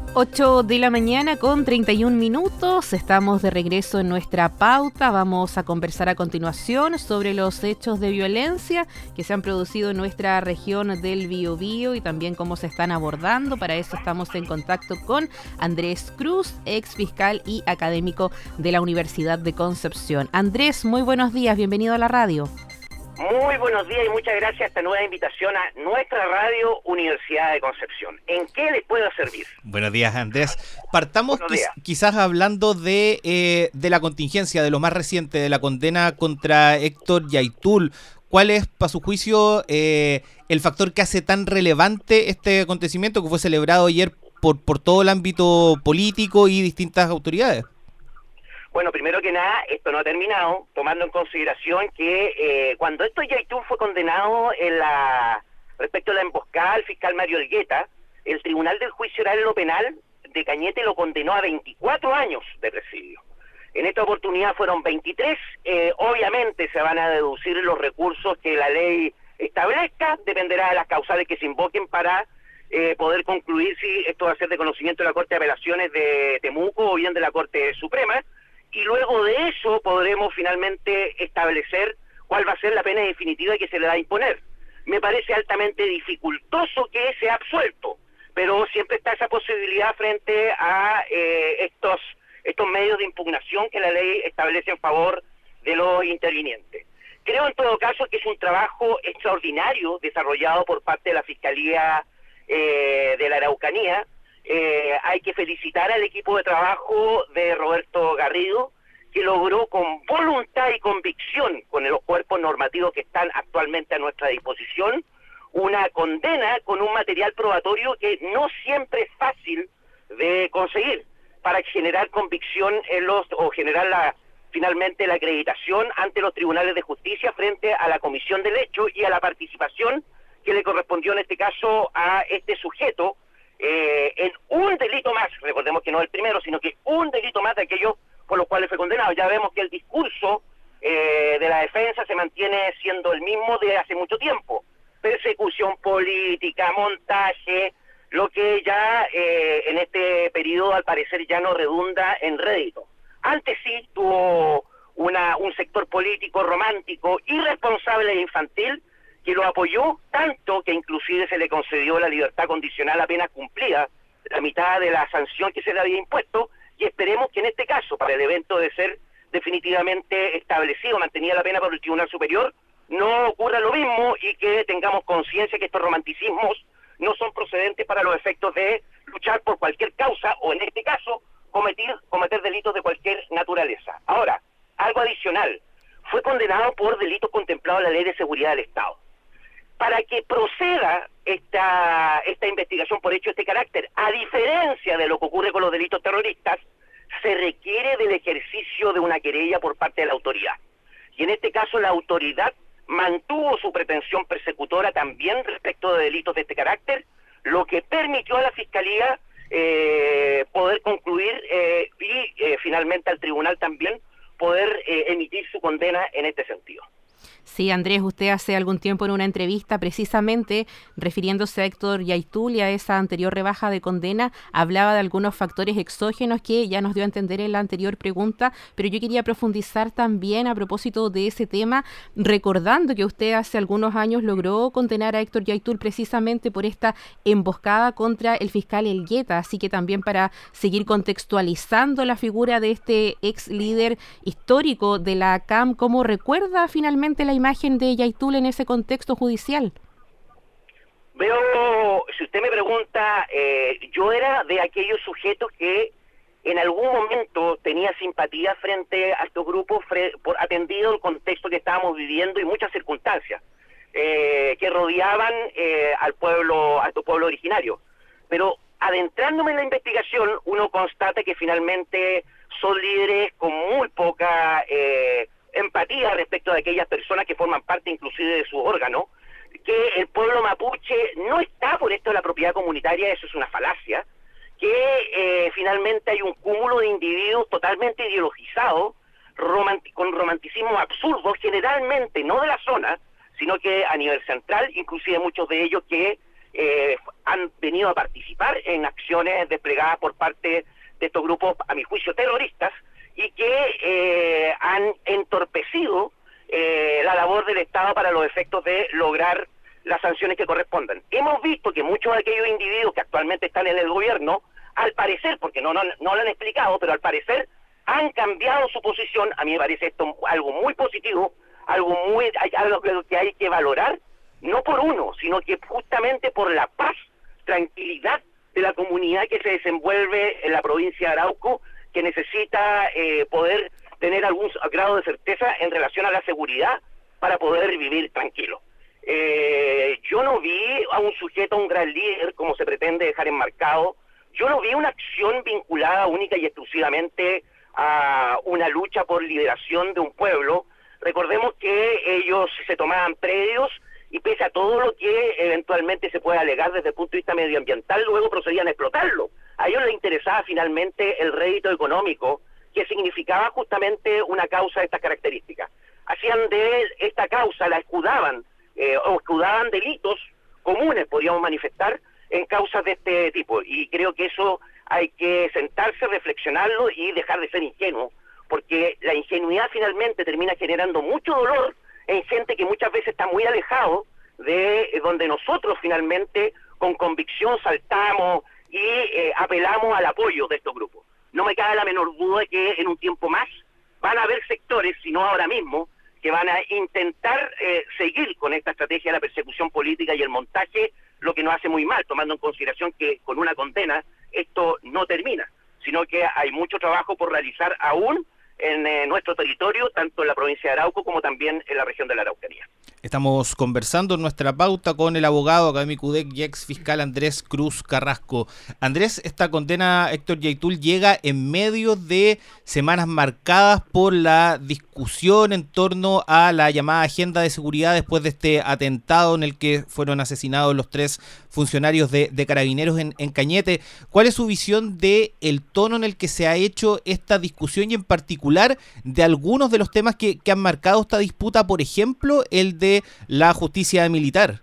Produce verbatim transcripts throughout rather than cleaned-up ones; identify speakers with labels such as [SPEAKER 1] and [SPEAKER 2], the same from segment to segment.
[SPEAKER 1] ocho de la mañana con treinta y un minutos, estamos de regreso en nuestra pauta. Vamos a conversar a continuación sobre los hechos de violencia que se han producido en nuestra región del Biobío y también cómo se están abordando. Para eso estamos en contacto con Andrés Cruz, ex fiscal y académico de la Universidad de Concepción. Andrés, muy buenos días, bienvenido a la radio.
[SPEAKER 2] Muy buenos días y muchas gracias a esta nueva invitación a nuestra radio Universidad de Concepción. ¿En qué les puedo servir?
[SPEAKER 3] Buenos días, Andrés. Partamos
[SPEAKER 2] días.
[SPEAKER 3] quiz- quizás hablando de, eh, de la contingencia, de lo más reciente, de la condena contra Héctor Yaitul. ¿Cuál es, para su juicio, eh, el factor que hace tan relevante este acontecimiento que fue celebrado ayer por, por todo el ámbito político y distintas autoridades?
[SPEAKER 2] Bueno, primero que nada, esto no ha terminado, tomando en consideración que eh, cuando Héctor Yaitul fue condenado en la respecto a la emboscada al fiscal Mario Elgueta, el Tribunal del Juicio Oral en lo Penal de Cañete lo condenó a veinticuatro años de presidio. En esta oportunidad fueron veintitrés, eh, obviamente se van a deducir los recursos que la ley establezca, dependerá de las causales que se invoquen para eh, poder concluir si esto va a ser de conocimiento de la Corte de Apelaciones de Temuco o bien de la Corte Suprema. Y luego de eso podremos finalmente establecer cuál va a ser la pena definitiva que se le va a imponer. Me parece altamente dificultoso que sea absuelto, pero siempre está esa posibilidad frente a eh, estos, estos medios de impugnación que la ley establece en favor de los intervinientes. Creo en todo caso que es un trabajo extraordinario desarrollado por parte de la Fiscalía eh, de la Araucanía. Eh, hay que felicitar al equipo de trabajo de Roberto Garrido, que logró con voluntad y convicción, con los cuerpos normativos que están actualmente a nuestra disposición, una condena con un material probatorio que no siempre es fácil de conseguir para generar convicción en los o generar la, finalmente la acreditación ante los tribunales de justicia frente a la comisión del hecho y a la participación que le correspondió en este caso a este sujeto Eh, en un delito más, recordemos que no el primero, sino que un delito más de aquellos por los cuales fue condenado. Ya vemos que el discurso eh, de la defensa se mantiene siendo el mismo de hace mucho tiempo. Persecución política, montaje, lo que ya eh, en este periodo al parecer ya no redunda en rédito. Antes sí tuvo una, un sector político romántico, irresponsable e infantil, que lo apoyó tanto que inclusive se le concedió la libertad condicional apenas cumplida, la mitad de la sanción que se le había impuesto, y esperemos que en este caso, para el evento de ser definitivamente establecido, mantenida la pena por el Tribunal Superior, no ocurra lo mismo y que tengamos conciencia que estos romanticismos no son procedentes para los efectos de luchar por cualquier causa, o en este caso, cometer, cometer delitos de cualquier naturaleza. Ahora, algo adicional, fue condenado por delitos contemplados en la Ley de Seguridad del Estado. Para que proceda esta, esta investigación por hecho de este carácter, a diferencia de lo que ocurre con los delitos terroristas, se requiere del ejercicio de una querella por parte de la autoridad. Y en este caso la autoridad mantuvo su pretensión persecutora también respecto de delitos de este carácter, lo que permitió a la Fiscalía eh, poder concluir eh, y eh, finalmente al tribunal también poder eh, emitir su condena en este sentido.
[SPEAKER 1] Sí, Andrés, usted hace algún tiempo en una entrevista, precisamente refiriéndose a Héctor Yaitul y a esa anterior rebaja de condena, hablaba de algunos factores exógenos que ya nos dio a entender en la anterior pregunta, pero yo quería profundizar también a propósito de ese tema, recordando que usted hace algunos años logró condenar a Héctor Yaitul precisamente por esta emboscada contra el fiscal Elgueta, así que también para seguir contextualizando la figura de este ex líder histórico de la C A M, ¿cómo recuerda finalmente la imagen de Yaitul en ese contexto judicial?
[SPEAKER 2] Veo, si usted me pregunta, eh, yo era de aquellos sujetos que en algún momento tenía simpatía frente a estos grupos, fre por atendido el contexto que estábamos viviendo y muchas circunstancias eh, que rodeaban eh, al pueblo, a tu pueblo originario. Pero adentrándome en la investigación, uno constata que finalmente son líderes con muy poca eh, empatía respecto de aquellas personas que forman parte inclusive de sus órganos, que el pueblo mapuche no está por esto de la propiedad comunitaria, eso es una falacia, que eh, finalmente hay un cúmulo de individuos totalmente ideologizados, romanti con romanticismo absurdo, generalmente no de la zona, sino que a nivel central, inclusive muchos de ellos que eh, han venido a participar en acciones desplegadas por parte de estos grupos, a mi juicio, terroristas, y que eh, han entorpecido eh, la labor del Estado para los efectos de lograr las sanciones que correspondan. Hemos visto que muchos de aquellos individuos que actualmente están en el gobierno, al parecer, porque no, no, no lo han explicado, pero al parecer han cambiado su posición. A mí me parece esto algo muy positivo, algo muy algo que hay que valorar, no por uno, sino que justamente por la paz, tranquilidad de la comunidad que se desenvuelve en la provincia de Arauco, que necesita eh, poder tener algún grado de certeza en relación a la seguridad para poder vivir tranquilo. Eh, yo no vi a un sujeto, a un gran líder, como se pretende dejar enmarcado. Yo no vi una acción vinculada única y exclusivamente a una lucha por liberación de un pueblo. Recordemos que ellos se tomaban predios y pese a todo lo que eventualmente se puede alegar desde el punto de vista medioambiental, luego procedían a explotarlo. A ellos les interesaba finalmente el rédito económico, que significaba justamente una causa de estas características. Hacían de esta causa, la escudaban, eh, o escudaban delitos comunes, podríamos manifestar, en causas de este tipo. Y creo que eso hay que sentarse, reflexionarlo y dejar de ser ingenuo, porque la ingenuidad finalmente termina generando mucho dolor en gente que muchas veces está muy alejado de donde nosotros finalmente con convicción saltamos y eh, apelamos al apoyo de estos grupos. No me cabe la menor duda de que en un tiempo más van a haber sectores, si no ahora mismo, que van a intentar eh, seguir con esta estrategia de la persecución política y el montaje, lo que nos hace muy mal, tomando en consideración que con una condena esto no termina, sino que hay mucho trabajo por realizar aún en eh, nuestro territorio, tanto en la provincia de Arauco como también en la región de la Araucanía.
[SPEAKER 3] Estamos conversando en nuestra pauta con el abogado académico U D E C y ex fiscal Andrés Cruz Carrasco. Andrés, esta condena a Héctor Yaitul llega en medio de semanas marcadas por la discusión en torno a la llamada agenda de seguridad después de este atentado en el que fueron asesinados los tres funcionarios de, de Carabineros en, en Cañete. ¿Cuál es su visión de el tono en el que se ha hecho esta discusión y en particular de algunos de los temas que, que han marcado esta disputa, por ejemplo, el de la justicia militar?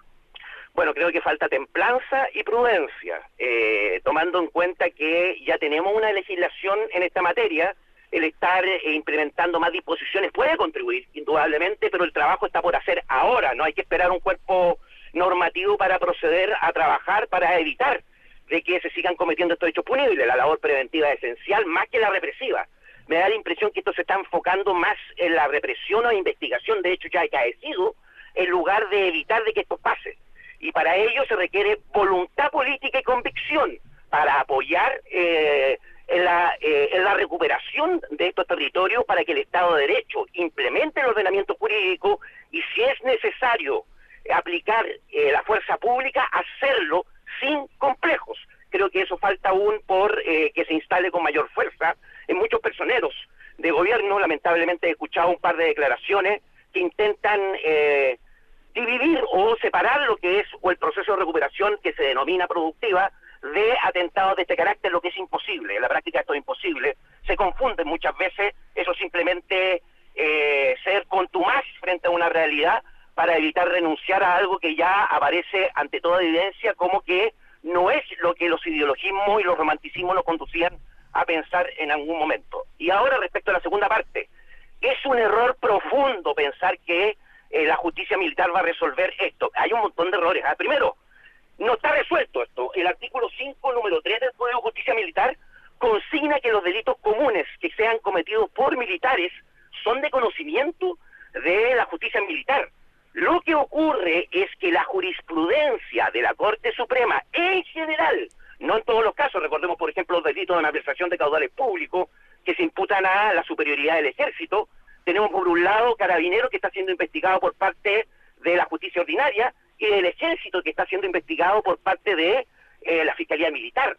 [SPEAKER 2] Bueno, creo que falta templanza y prudencia, eh, tomando en cuenta que ya tenemos una legislación en esta materia. El estar eh, implementando más disposiciones puede contribuir, indudablemente, pero el trabajo está por hacer ahora. No hay que esperar un cuerpo normativo para proceder a trabajar para evitar de que se sigan cometiendo estos hechos punibles. La labor preventiva es esencial, más que la represiva. Me da la impresión que esto se está enfocando más en la represión o investigación de hechos ya acaecidos, en lugar de evitar de que esto pase. Y para ello se requiere voluntad política y convicción para apoyar eh, en, la, eh, en la recuperación de estos territorios para que el Estado de Derecho implemente el ordenamiento jurídico y, si es necesario aplicar eh, la fuerza pública, hacerlo sin complejos. Creo que eso falta aún por eh, que se instale con mayor fuerza en muchos personeros de gobierno. Lamentablemente he escuchado un par de declaraciones que intentan eh, dividir o separar lo que es o el proceso de recuperación que se denomina productiva de atentados de este carácter, lo que es imposible. En la práctica esto es imposible. Se confunden muchas veces, eso simplemente eh, ser contumaz frente a una realidad para evitar renunciar a algo que ya aparece ante toda evidencia como que no es lo que los ideologismos y los romanticismos nos conducían a pensar en algún momento. Y ahora, respecto a la segunda parte, es un error profundo pensar que eh, la justicia militar va a resolver esto. Hay un montón de errores. Ah, primero, no está resuelto esto. El artículo cinco, número tres del Código de Justicia Militar consigna que los delitos comunes que sean cometidos por militares son de conocimiento de la justicia militar. Lo que ocurre es que la jurisprudencia de la Corte Suprema, en general, no en todos los casos, recordemos por ejemplo los delitos de malversación de caudales públicos que se imputan a la superioridad del ejército. Tenemos por un lado Carabineros que está siendo investigado por parte de la justicia ordinaria y del ejército que está siendo investigado por parte de eh, la Fiscalía Militar.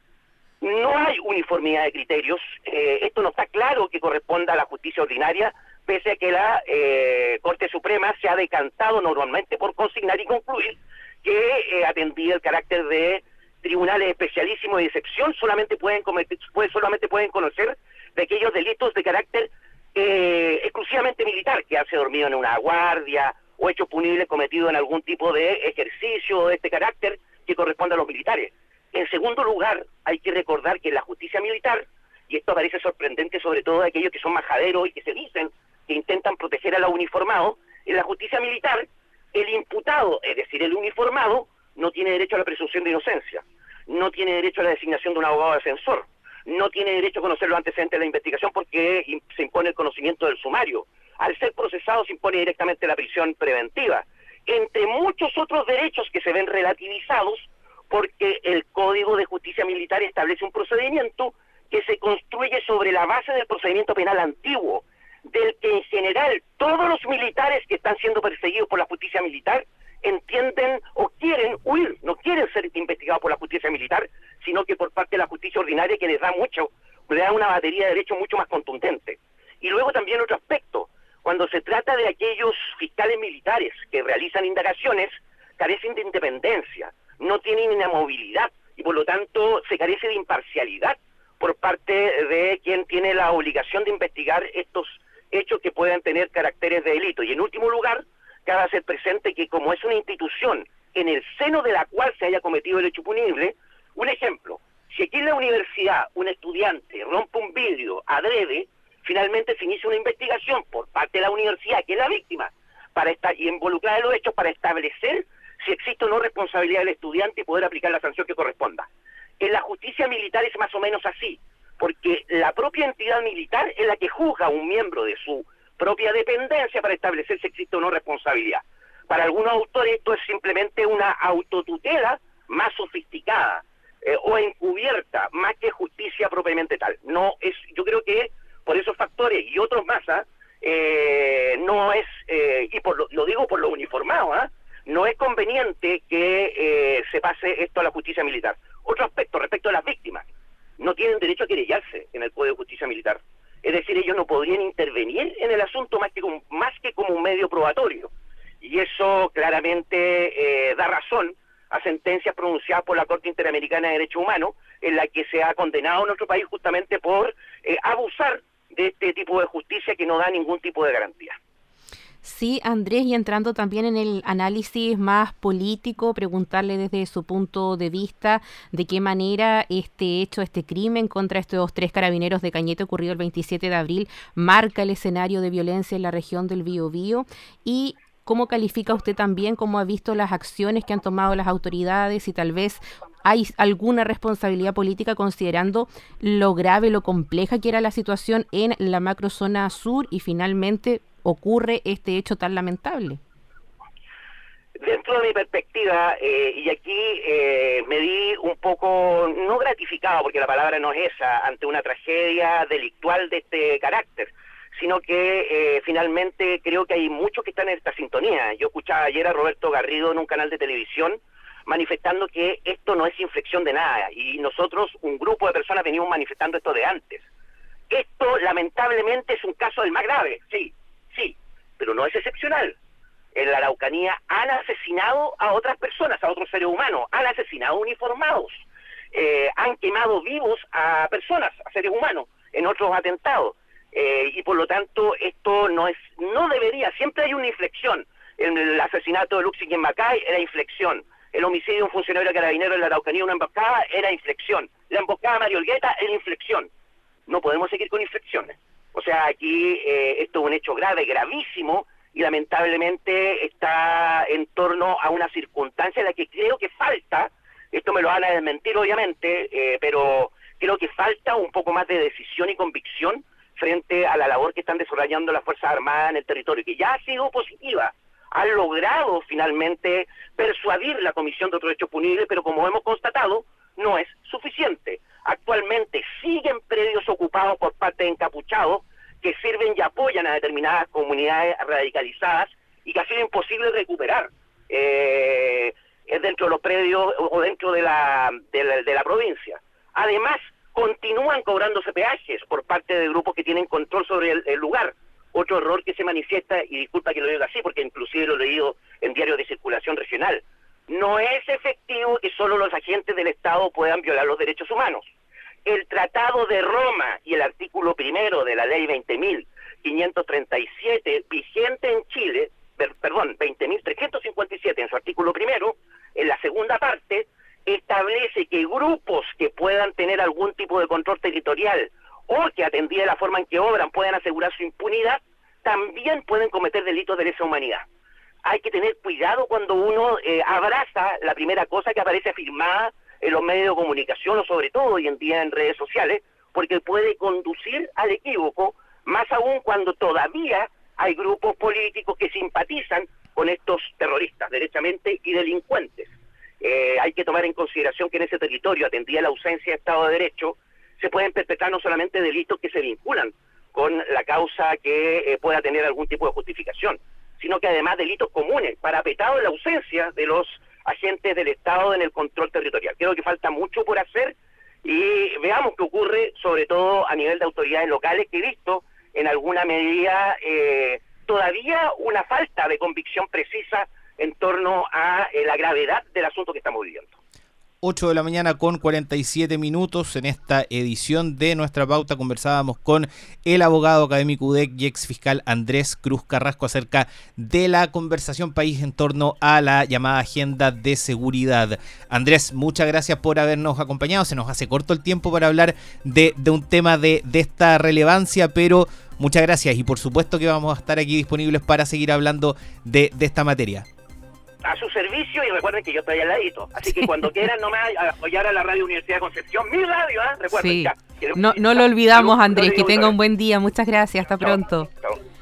[SPEAKER 2] No hay uniformidad de criterios, eh, esto no está claro que corresponda a la justicia ordinaria, pese a que la eh, Corte Suprema se ha decantado normalmente por consignar y concluir que eh, atendido el carácter de tribunales especialísimos y de excepción, solamente pueden cometer, pues, solamente pueden conocer de aquellos delitos de carácter eh, exclusivamente militar, que hace dormido en una guardia o hechos punibles cometidos en algún tipo de ejercicio de este carácter que corresponde a los militares. En segundo lugar, hay que recordar que en la justicia militar, y esto parece sorprendente sobre todo de aquellos que son majaderos y que se dicen que intentan proteger a los uniformados, en la justicia militar, el imputado, es decir, el uniformado, no tiene derecho a la presunción de inocencia, no tiene derecho a la designación de un abogado defensor, no tiene derecho a conocer los antecedentes de la investigación porque se impone el conocimiento del sumario. Al ser procesado se impone directamente la prisión preventiva, entre muchos otros derechos que se ven relativizados porque el Código de Justicia Militar establece un procedimiento que se construye sobre la base del procedimiento penal antiguo, del que en general todos los militares que están siendo perseguidos por la justicia militar entienden o quieren huir, no quieren ser investigados por la justicia militar, sino que por parte de la justicia ordinaria, que les da mucho, les da una batería de derechos mucho más contundente. Y luego también otro aspecto, cuando se trata de aquellos fiscales militares que realizan indagaciones, carecen de independencia, no tienen inamovilidad y por lo tanto se carece de imparcialidad por parte de quien tiene la obligación de investigar estos hechos que puedan tener caracteres de delito. Y en último lugar, cabe hacer presente que como es una institución en el seno de la cual se haya cometido el hecho punible, un ejemplo, si aquí en la universidad un estudiante rompe un vidrio adrede, finalmente se inicia una investigación por parte de la universidad, que es la víctima, para estar y involucrada en los hechos para establecer si existe o no responsabilidad del estudiante y poder aplicar la sanción que corresponda. En la justicia militar es más o menos así, porque la propia entidad militar es la que juzga a un miembro de su propia dependencia para establecer si existe o no responsabilidad. Para algunos autores esto es simplemente una autotutela más sofisticada eh, o encubierta, más que justicia propiamente tal. No es, yo creo que por esos factores y otros más, ¿eh? Eh, no es, eh, y por lo, lo digo por los uniformados, ¿eh? no es conveniente que eh, se pase esto a la justicia militar. Otro aspecto, respecto a las víctimas, no tienen derecho a querellarse en el Código de Justicia Militar. Es decir, ellos no podrían intervenir en el asunto más que como, más que como un medio probatorio. Y eso claramente eh, da razón a sentencias pronunciadas por la Corte Interamericana de Derechos Humanos, en la que se ha condenado a nuestro país justamente por eh, abusar de este tipo de justicia que no da ningún tipo de garantía.
[SPEAKER 1] Sí, Andrés, y entrando también en el análisis más político, preguntarle desde su punto de vista de qué manera este hecho, este crimen contra estos tres carabineros de Cañete ocurrido el veintisiete de abril marca el escenario de violencia en la región del Biobío y cómo califica usted también, cómo ha visto las acciones que han tomado las autoridades y tal vez hay alguna responsabilidad política considerando lo grave, lo compleja que era la situación en la macrozona sur y finalmente ocurre este hecho tan lamentable.
[SPEAKER 2] Dentro de mi perspectiva, eh, y aquí eh, me di un poco, no gratificado, porque la palabra no es esa, ante una tragedia delictual de este carácter, sino que eh, finalmente creo que hay muchos que están en esta sintonía. Yo escuchaba ayer a Roberto Garrido en un canal de televisión manifestando que esto no es inflexión de nada, y nosotros, un grupo de personas, venimos manifestando esto de antes. Esto, lamentablemente, es un caso del más grave, sí, sí, pero no es excepcional. En la Araucanía han asesinado a otras personas, a otros seres humanos, han asesinado uniformados, eh, han quemado vivos a personas, a seres humanos, en otros atentados, eh, y por lo tanto esto no es, no debería, siempre hay una inflexión. En el asesinato de Luxig en Macay era inflexión, el homicidio de un funcionario carabinero en la Araucanía, una emboscada, era inflexión, la emboscada a Mario Olgueta era inflexión. No podemos seguir con inflexiones. O sea, aquí eh, esto es un hecho grave, gravísimo, y lamentablemente está en torno a una circunstancia en la que creo que falta, esto me lo van a desmentir obviamente, eh, pero creo que falta un poco más de decisión y convicción frente a la labor que están desarrollando las Fuerzas Armadas en el territorio, que ya ha sido positiva, han logrado finalmente persuadir la Comisión de Otros Hechos Punibles, pero como hemos constatado, no es suficiente. Actualmente siguen predios ocupados por parte de encapuchados que sirven y apoyan a determinadas comunidades radicalizadas y que ha sido imposible recuperar eh, dentro de los predios o dentro de la, de la, de la provincia. Además, continúan cobrándose peajes por parte de grupos que tienen control sobre el, el lugar. Otro error que se manifiesta, y disculpa que lo diga así, porque inclusive lo he leído en diarios de circulación regional, no es efectivo que solo los agentes del Estado puedan violar los derechos humanos. El Tratado de Roma y el artículo primero de la ley veinte mil quinientos treinta y siete, vigente en Chile, per, perdón, veinte mil trescientos cincuenta y siete en su artículo primero, en la segunda parte, establece que grupos que puedan tener algún tipo de control territorial o que atendida la forma en que obran puedan asegurar su impunidad, también pueden cometer delitos de lesa humanidad. Hay que tener cuidado cuando uno eh, abraza la primera cosa que aparece afirmada en los medios de comunicación o sobre todo hoy en día en redes sociales, porque puede conducir al equívoco, más aún cuando todavía hay grupos políticos que simpatizan con estos terroristas, derechamente, y delincuentes. Eh, hay que tomar en consideración que en ese territorio, atendida la ausencia de Estado de Derecho, se pueden perpetrar no solamente delitos que se vinculan con la causa que eh, pueda tener algún tipo de justificación, sino que además delitos comunes, parapetados en la ausencia de los agentes del Estado en el control territorial. Creo que falta mucho por hacer y veamos qué ocurre, sobre todo a nivel de autoridades locales, que he visto en alguna medida eh, todavía una falta de convicción precisa en torno a eh, la gravedad del asunto que estamos viviendo.
[SPEAKER 3] ocho de la mañana con cuarenta y siete minutos. En esta edición de Nuestra Pauta conversábamos con el abogado académico U D E C y ex fiscal Andrés Cruz Carrasco acerca de la conversación país en torno a la llamada agenda de seguridad. Andrés, muchas gracias por habernos acompañado. Se nos hace corto el tiempo para hablar de, de un tema de, de esta relevancia, pero muchas gracias y por supuesto que vamos a estar aquí disponibles para seguir hablando de, de esta materia.
[SPEAKER 2] A su servicio, y recuerden que yo estoy al ladito. Así que cuando quieran no me apoyar a la Radio Universidad de Concepción, mi radio, ¿eh? Recuerden,
[SPEAKER 1] sí.
[SPEAKER 2] ya.
[SPEAKER 1] No, no lo olvidamos, Andrés. Que tenga un buen día. Muchas gracias. Hasta pronto.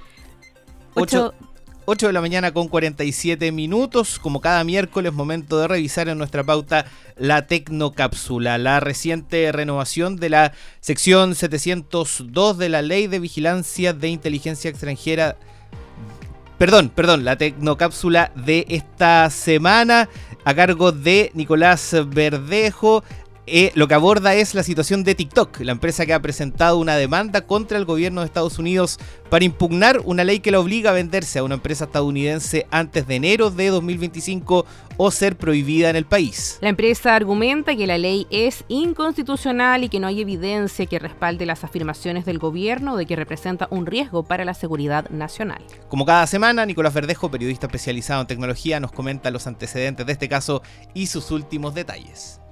[SPEAKER 3] ocho de la mañana con cuarenta y siete minutos. Como cada miércoles, momento de revisar en Nuestra Pauta la Tecnocápsula, la reciente renovación de la sección setecientos dos de la Ley de Vigilancia de Inteligencia Extranjera. Perdón, perdón, la Tecnocápsula de esta semana a cargo de Nicolás Verdejo. Eh, lo que aborda es la situación de TikTok, la empresa que ha presentado una demanda contra el gobierno de Estados Unidos para impugnar una ley que la obliga a venderse a una empresa estadounidense antes de enero de dos mil veinticinco o ser prohibida en el país.
[SPEAKER 1] La empresa argumenta que la ley es inconstitucional y que no hay evidencia que respalde las afirmaciones del gobierno de que representa un riesgo para la seguridad nacional.
[SPEAKER 3] Como cada semana, Nicolás Verdejo, periodista especializado en tecnología, nos comenta los antecedentes de este caso y sus últimos detalles.